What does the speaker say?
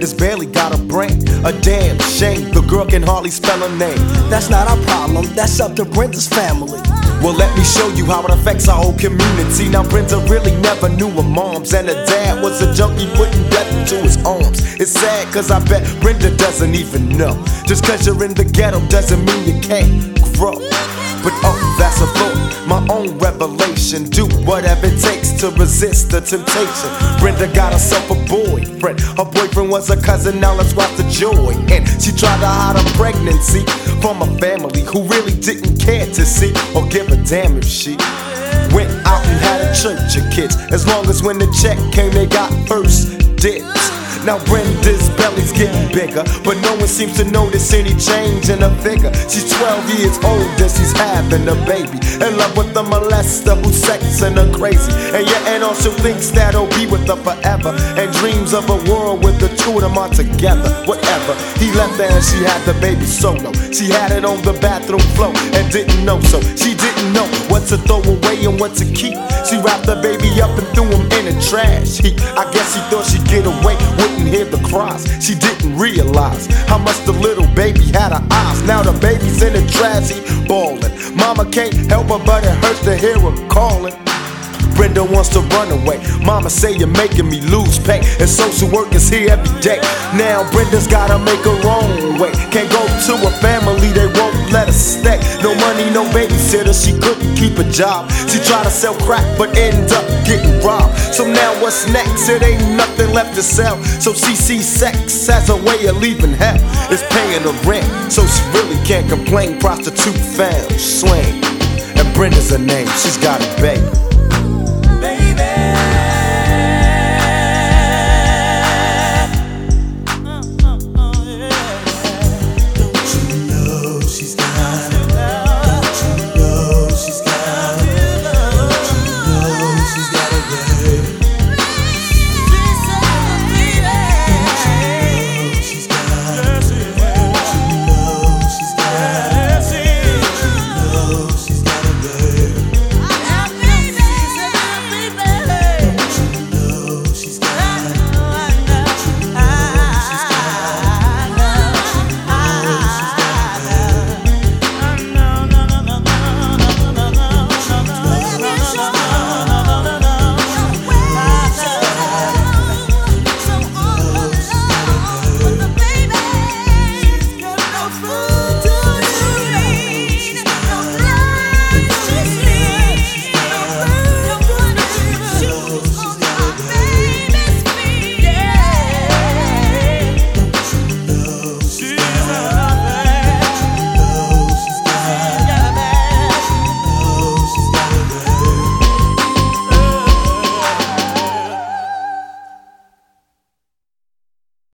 Brenda's barely got a brain. A damn shame, the girl can hardly spell her name. That's not our problem, that's up to Brenda's family. Well, let me show you how it affects our whole community. Now, Brenda really never knew her moms, and her dad was a junkie putting death into his arms. It's sad, cause I bet Brenda doesn't even know. Just cause you're in the ghetto doesn't mean you can't grow. But oh, that's a thought, my own revelation. Do whatever it takes to resist the temptation. Brenda got herself a boyfriend. Her boyfriend was a cousin, now let's watch the joy. And she tried to hide her pregnancy from a family who really didn't care to see or give a damn if she went out and had a church of kids. As long as when the check came, they got first dibs. Now Brenda's belly's getting bigger, but no one seems to notice any change in her figure. She's 12 years old and she's having a baby, in love with a molester who's sexing her crazy. And your aunt also thinks that he'll be with her forever, and dreams of a world with the two of them are together. Whatever, he left her and she had the baby solo. She had it on the bathroom floor and didn't know, so she didn't know what to throw away and what to keep. She wrapped the baby up and threw him in the trash heap. I guess she thought she'd get away, wouldn't hear the cries. She didn't realize how much the little baby had her eyes. Now the baby's in the trash heap bawling. Mama can't help her, but it hurts to hear her calling. Brenda wants to run away. Mama say you're making me lose pay, and social work is here every day. Now Brenda's gotta make her own way. Can't go to a family, they won't let her stay. No money, no babysitter, she couldn't keep a job. She tried to sell crack, but ended up getting robbed. So now what's next? It ain't nothing left to sell. So she sees sex as a way of leaving hell. It's paying her rent, so she really can't complain. Prostitute found, swing, and Brenda's her name. She's got a baby.